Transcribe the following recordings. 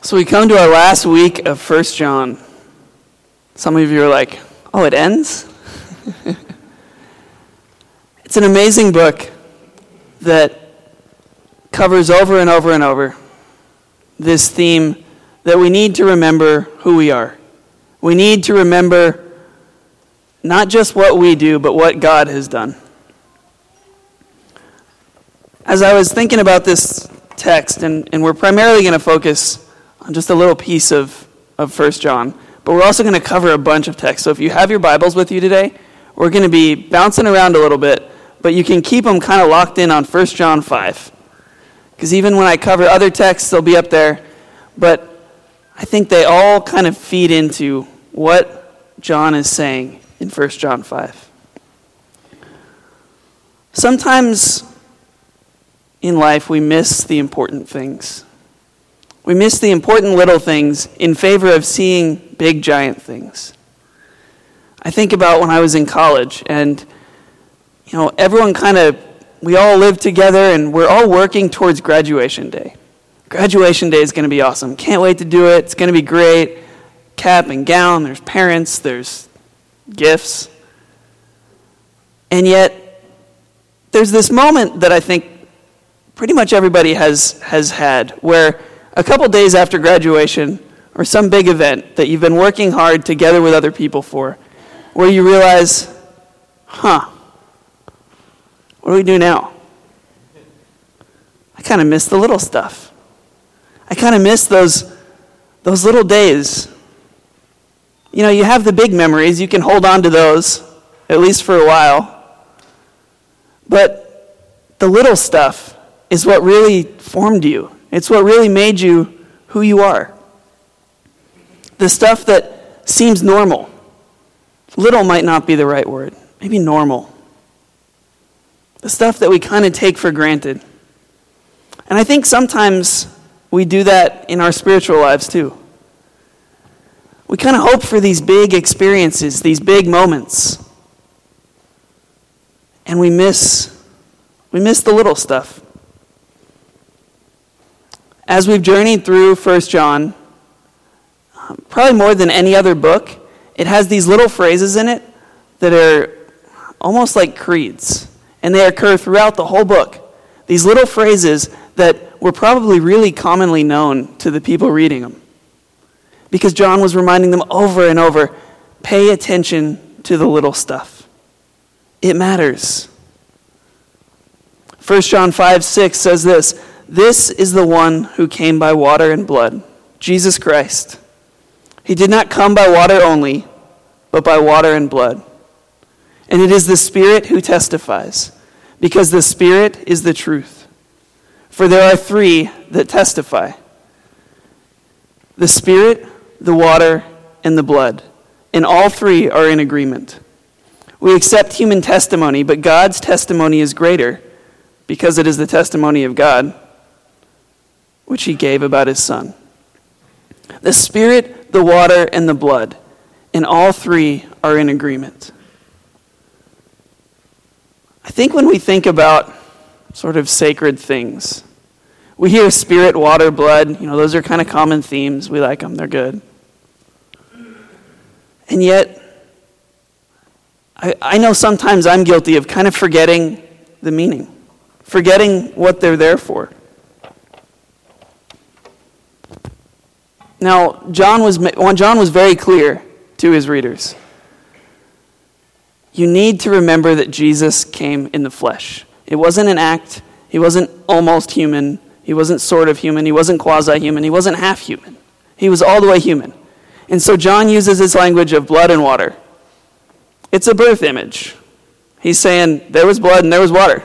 So we come to our last week of 1 John. Some of you are like, oh, it ends? It's an amazing book that covers over and over and over this theme that we need to remember who we are. We need to remember not just what we do, but what God has done. As I was thinking about this text, and we're primarily going to focus on just a little piece of 1 John, but we're also going to cover a bunch of texts. So if you have your Bibles with you today, we're going to be bouncing around a little bit, but you can keep them kind of locked in on 1 John 5. Because even when I cover other texts, they'll be up there. But I think they all kind of feed into what John is saying in 1 John 5. Sometimes in life we miss the important things. We miss the important little things in favor of seeing big, giant things. I think about when I was in college, and everyone we all live together, and we're all working towards graduation day. Graduation day is going to be awesome. Can't wait to do it. It's going to be great. Cap and gown, there's parents, there's gifts. And yet, there's this moment that I think pretty much everybody has had, where a couple days after graduation, or some big event that you've been working hard together with other people for, where you realize, what do we do now? I kind of miss the little stuff. I kind of miss those little days. You have the big memories. You can hold on to those, at least for a while. But the little stuff is what really formed you. It's what really made you who you are. The stuff that seems normal. Little might not be the right word. Maybe normal. The stuff that we kind of take for granted. And I think sometimes we do that in our spiritual lives too. We kind of hope for these big experiences, these big moments. And we miss the little stuff. As we've journeyed through 1 John, probably more than any other book, it has these little phrases in it that are almost like creeds. And they occur throughout the whole book. These little phrases that were probably really commonly known to the people reading them. Because John was reminding them over and over, pay attention to the little stuff. It matters. 1 John 5:6 says this, "This is the one who came by water and blood, Jesus Christ. He did not come by water only, but by water and blood. And it is the Spirit who testifies, because the Spirit is the truth. For there are three that testify: the Spirit, the water, and the blood. And all three are in agreement. We accept human testimony, but God's testimony is greater, because it is the testimony of God, which he gave about his Son. The Spirit, the water, and the blood, and all three are in agreement." I think when we think about sort of sacred things, we hear spirit, water, blood. Those are kind of common themes. We like them. They're good. And yet, I know sometimes I'm guilty of kind of forgetting the meaning, forgetting what they're there for. Now, John was very clear to his readers. You need to remember that Jesus came in the flesh. It wasn't an act. He wasn't almost human. He wasn't sort of human. He wasn't quasi-human. He wasn't half human. He was all the way human. And so John uses this language of blood and water. It's a birth image. He's saying there was blood and there was water.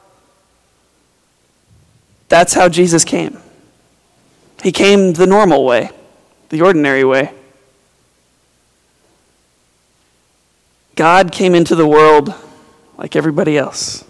That's how Jesus came. He came the normal way, the ordinary way. God came into the world like everybody else.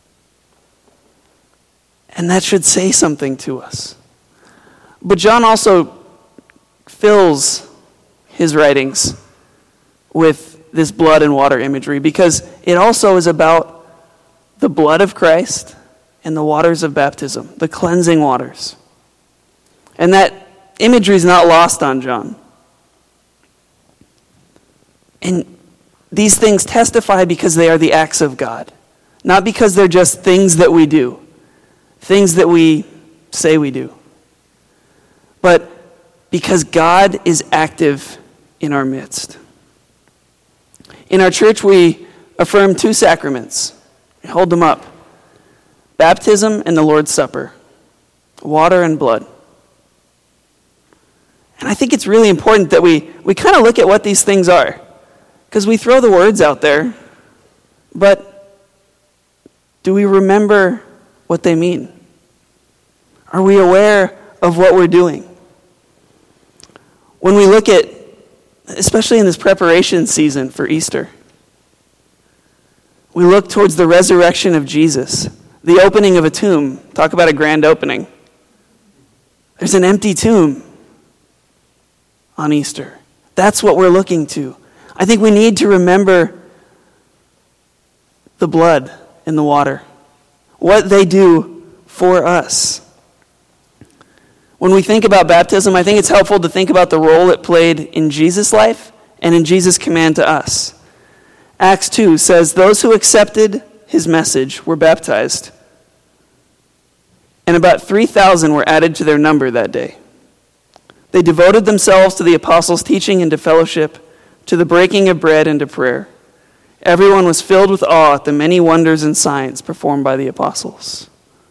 And that should say something to us. But John also fills his writings with this blood and water imagery because it also is about the blood of Christ and the waters of baptism, the cleansing waters. And that imagery is not lost on John. And these things testify because they are the acts of God, not because they're just things that we do, things that we say we do, but because God is active in our midst. In our church, we affirm 2 sacraments. We hold them up: baptism and the Lord's Supper, water and blood. And I think it's really important that we kind of look at what these things are, because we throw the words out there, but do we remember what they mean? Are we aware of what we're doing? When we look at, especially in this preparation season for Easter, we look towards the resurrection of Jesus, the opening of a tomb. Talk about a grand opening. There's an empty tomb on Easter. That's what we're looking to. I think we need to remember the blood and the water, what they do for us. When we think about baptism, I think it's helpful to think about the role it played in Jesus' life and in Jesus' command to us. Acts 2 says, "Those who accepted his message were baptized, and about 3,000 were added to their number that day. They devoted themselves to the apostles' teaching and to fellowship, to the breaking of bread and to prayer. Everyone was filled with awe at the many wonders and signs performed by the apostles."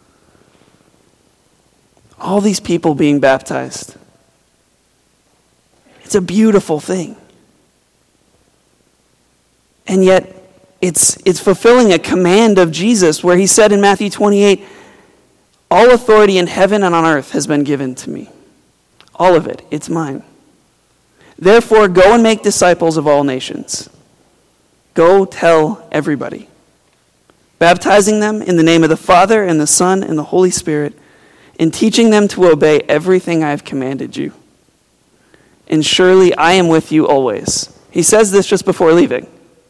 All these people being baptized. It's a beautiful thing. And yet, it's fulfilling a command of Jesus where he said in Matthew 28, "All authority in heaven and on earth has been given to me." All of it, it's mine. "Therefore, go and make disciples of all nations. Go tell everybody, baptizing them in the name of the Father and the Son and the Holy Spirit, and teaching them to obey everything I have commanded you. And surely I am with you always." He says this just before leaving,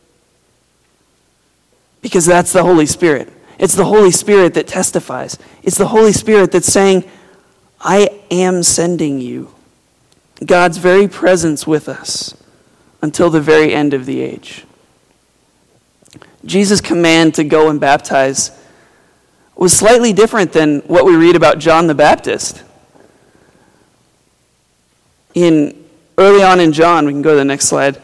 because that's the Holy Spirit. It's the Holy Spirit that testifies. It's the Holy Spirit that's saying, I am sending you. God's very presence with us until the very end of the age. Jesus' command to go and baptize was slightly different than what we read about John the Baptist. Early on in John, we can go to the next slide.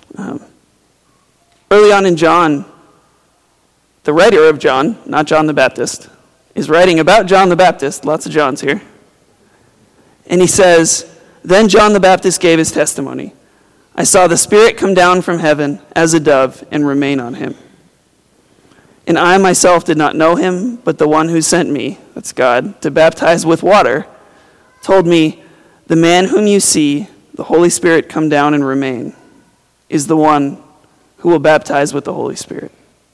Early on in John, the writer of John, not John the Baptist, is writing about John the Baptist. Lots of Johns here. And he says, "Then John the Baptist gave his testimony. I saw the Spirit come down from heaven as a dove and remain on him. And I myself did not know him, but the one who sent me," that's God, "to baptize with water, told me, 'The man whom you see, the Holy Spirit come down and remain, is the one who will baptize with the Holy Spirit.'"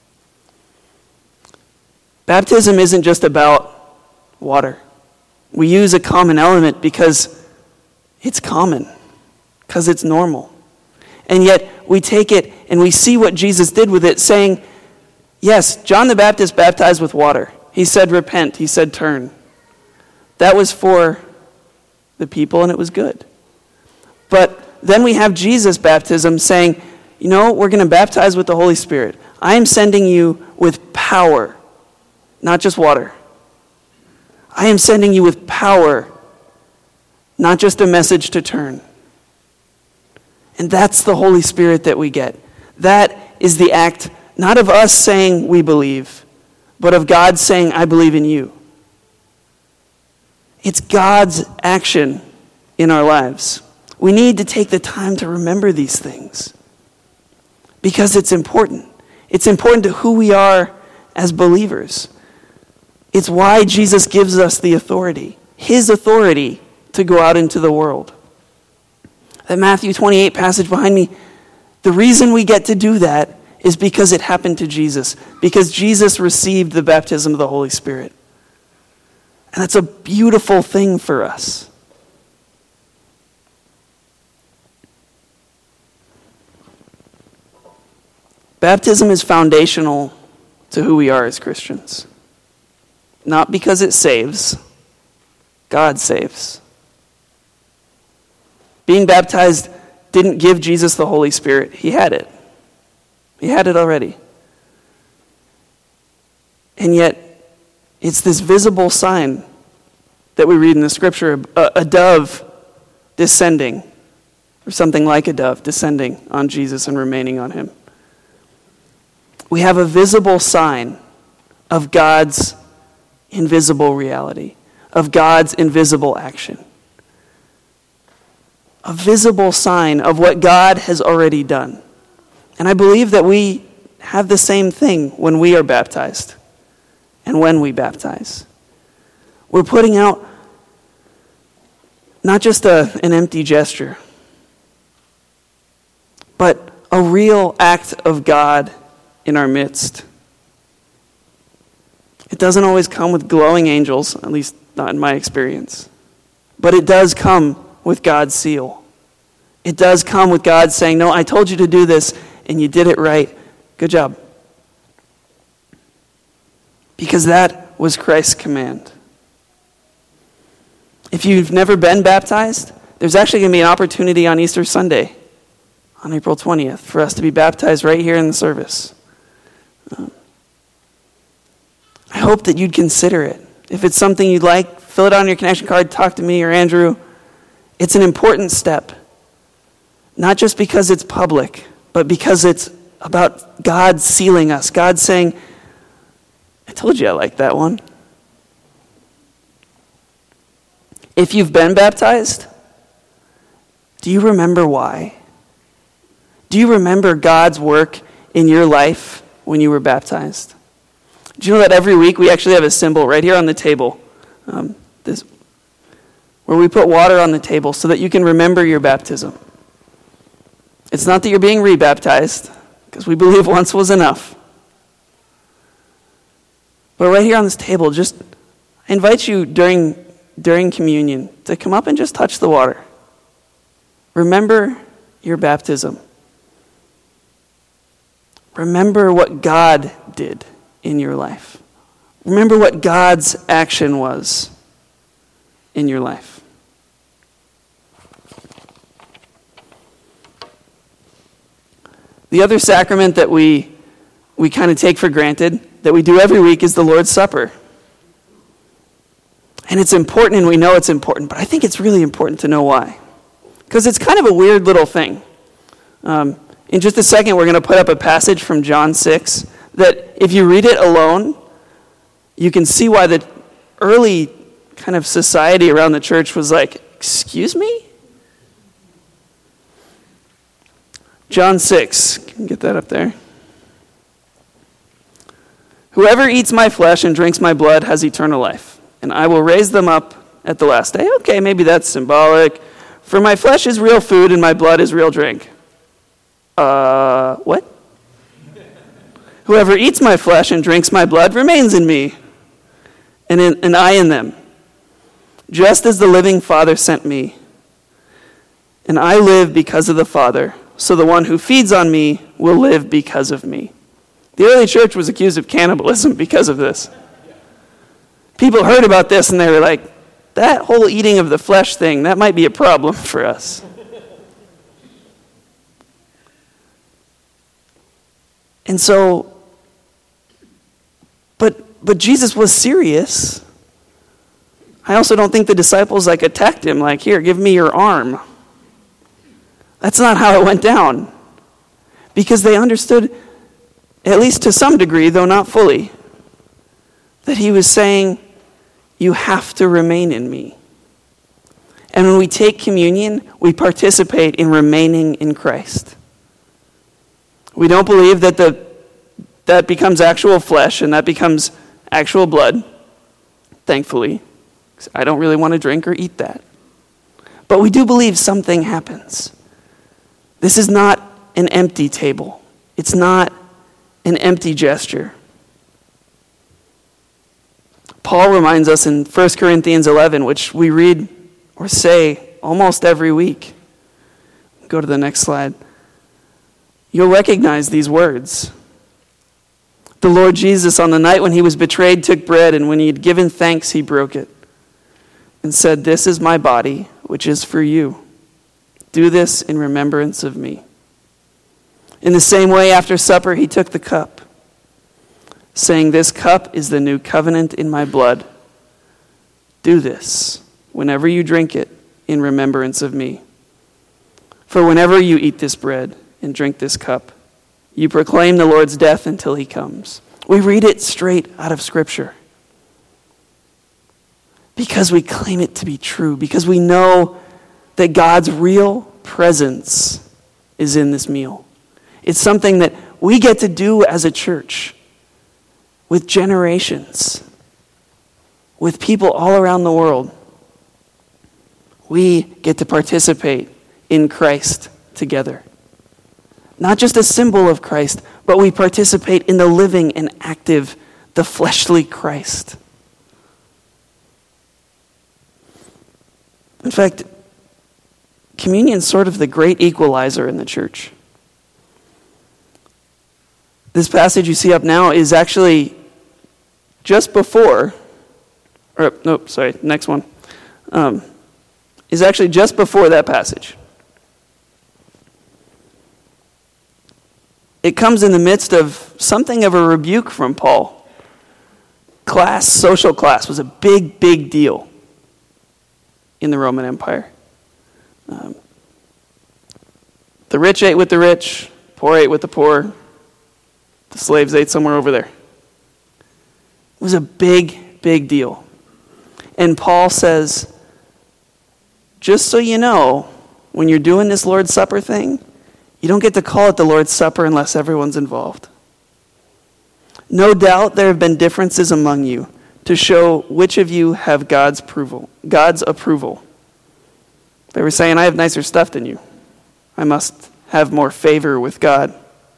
Baptism isn't just about water. We use a common element because it's common, because it's normal. And yet we take it and we see what Jesus did with it, saying, yes, John the Baptist baptized with water. He said repent, he said turn. That was for the people and it was good. But then we have Jesus' baptism saying, we're going to baptize with the Holy Spirit. I am sending you with power, not just water. I am sending you with power, not just a message to turn. And that's the Holy Spirit that we get. That is the act, not of us saying we believe, but of God saying, I believe in you. It's God's action in our lives. We need to take the time to remember these things because it's important. It's important to who we are as believers. It's why Jesus gives us the authority, his authority to go out into the world. That Matthew 28 passage behind me, the reason we get to do that is because it happened to Jesus, because Jesus received the baptism of the Holy Spirit. And that's a beautiful thing for us. Baptism is foundational to who we are as Christians. Not because it saves, God saves. Being baptized didn't give Jesus the Holy Spirit. He had it. He had it already. And yet, it's this visible sign that we read in the scripture, a dove descending, or something like a dove descending on Jesus and remaining on him. We have a visible sign of God's invisible reality, of God's invisible action. A visible sign of what God has already done. And I believe that we have the same thing when we are baptized and when we baptize. We're putting out not just an empty gesture, but a real act of God in our midst. It doesn't always come with glowing angels, at least not in my experience. But it does come with God's seal. It does come with God saying, no, I told you to do this, and you did it right. Good job. Because that was Christ's command. If you've never been baptized, there's actually going to be an opportunity on Easter Sunday, on April 20th, for us to be baptized right here in the service. I hope that you'd consider it. If it's something you'd like, fill it out on your connection card, talk to me or Andrew. It's an important step. Not just because it's public, but because it's about God sealing us. God saying, I told you I liked that one. If you've been baptized, do you remember why? Do you remember God's work in your life when you were baptized? Do you know that every week we actually have a symbol right here on the table, where we put water on the table so that you can remember your baptism. It's not that you're being rebaptized, because we believe once was enough. But right here on this table, I invite you during communion to come up and just touch the water. Remember your baptism. Remember what God did in your life. Remember what God's action was in your life. The other sacrament that we kind of take for granted, that we do every week, is the Lord's Supper. And it's important, and we know it's important, but I think it's really important to know why. Because it's kind of a weird little thing. In just a second, we're going to put up a passage from John 6 that if you read it alone, you can see why the early kind of society around the church was like, excuse me? John 6, can you get that up there? Whoever eats my flesh and drinks my blood has eternal life, and I will raise them up at the last day. Okay, maybe that's symbolic. For my flesh is real food and my blood is real drink. What? Whoever eats my flesh and drinks my blood remains in me, and I in them. Just as the living Father sent me, and I live because of the Father, so the one who feeds on me will live because of me. The early church was accused of cannibalism because of this. People heard about this and they were like, that whole eating of the flesh thing, that might be a problem for us. And so, but Jesus was serious. I also don't think the disciples attacked him like, here, give me your arm. That's not how it went down. Because they understood, at least to some degree, though not fully, that he was saying, you have to remain in me. And when we take communion, we participate in remaining in Christ. We don't believe that becomes actual flesh and that becomes actual blood, thankfully. I don't really want to drink or eat that. But we do believe something happens. This is not an empty table. It's not an empty gesture. Paul reminds us in 1 Corinthians 11, which we read or say almost every week. Go to the next slide. You'll recognize these words. The Lord Jesus, on the night when he was betrayed, took bread, and when he had given thanks, he broke it and said, "This is my body, which is for you. Do this in remembrance of me." In the same way, after supper, he took the cup, saying, "This cup is the new covenant in my blood. Do this whenever you drink it in remembrance of me. For whenever you eat this bread and drink this cup, you proclaim the Lord's death until he comes." We read it straight out of Scripture because we claim it to be true, because we know that God's real presence is in this meal. It's something that we get to do as a church with generations, with people all around the world. We get to participate in Christ together. Not just a symbol of Christ, but we participate in the living and active, the fleshly Christ. In fact, communion is sort of the great equalizer in the church. This passage you see up now is actually just before, next one, is actually just before that passage. It comes in the midst of something of a rebuke from Paul. Social class was a big, big deal in the Roman Empire. The rich ate with the rich, poor ate with the poor. The slaves ate somewhere over there. It was a big, big deal. And Paul says, just so you know, when you're doing this Lord's Supper thing, you don't get to call it the Lord's Supper unless everyone's involved. No doubt there have been differences among you to show which of you have God's approval. They were saying, I have nicer stuff than you. I must have more favor with God.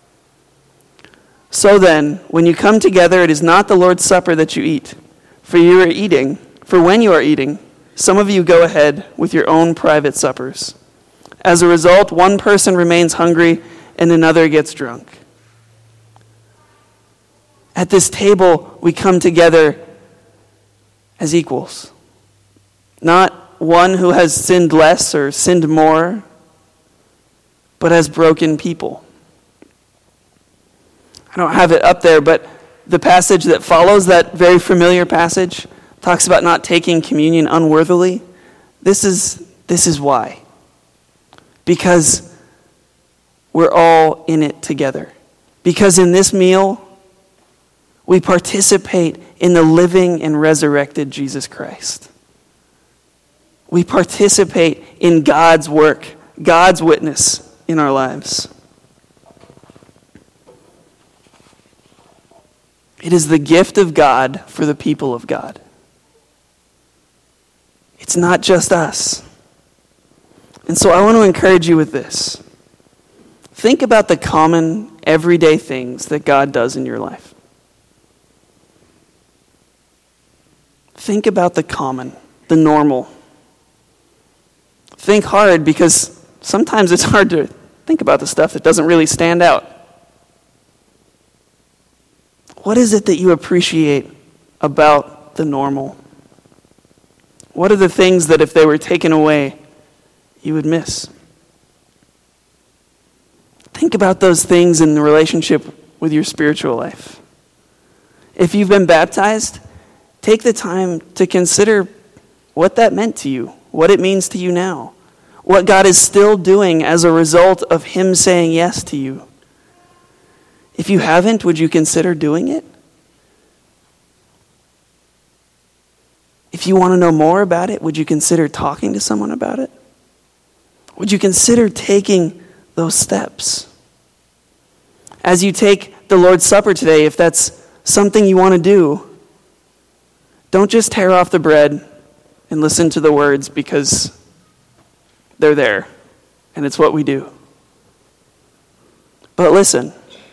So then, when you come together, it is not the Lord's Supper that you eat. For when you are eating, some of you go ahead with your own private suppers. As a result, one person remains hungry and another gets drunk. At this table, we come together as equals. Not one who has sinned less or sinned more, but as broken people. I don't have it up there, but the passage that follows, that very familiar passage, talks about not taking communion unworthily. This is why. Because we're all in it together. Because in this meal, we participate in the living and resurrected Jesus Christ. We participate in God's work, God's witness in our lives. It is the gift of God for the people of God. It's not just us. And so I want to encourage you with this. Think about the common, everyday things that God does in your life. Think about the common, the normal. Think hard, because sometimes it's hard to think about the stuff that doesn't really stand out. What is it that you appreciate about the normal? What are the things that if they were taken away, you would miss? Think about those things in the relationship with your spiritual life. If you've been baptized, take the time to consider what that meant to you, what it means to you now, what God is still doing as a result of Him saying yes to you. If you haven't, would you consider doing it? If you want to know more about it, would you consider talking to someone about it? Would you consider taking those steps? As you take the Lord's Supper today, if that's something you want to do, don't just tear off the bread and listen to the words because they're there and it's what we do. But listen.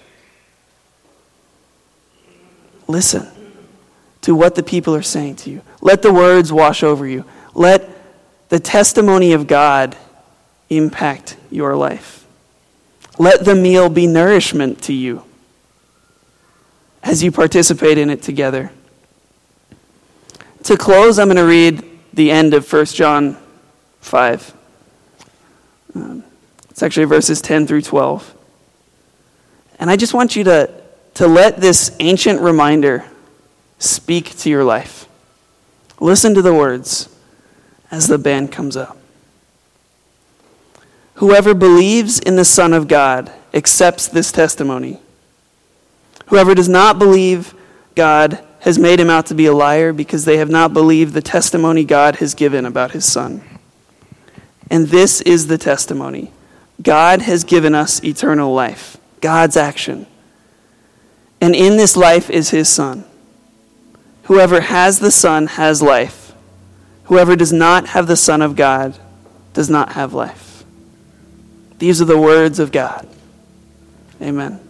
Listen to what the people are saying to you. Let the words wash over you. Let the testimony of God impact your life. Let the meal be nourishment to you as you participate in it together. To close, I'm going to read the end of 1 John 5. It's actually verses 10 through 12. And I just want you to let this ancient reminder speak to your life. Listen to the words as the band comes up. Whoever believes in the Son of God accepts this testimony. Whoever does not believe God has made him out to be a liar because they have not believed the testimony God has given about his Son. And this is the testimony. God has given us eternal life, God's action. And in this life is his Son. Whoever has the Son has life. Whoever does not have the Son of God does not have life. These are the words of God. Amen.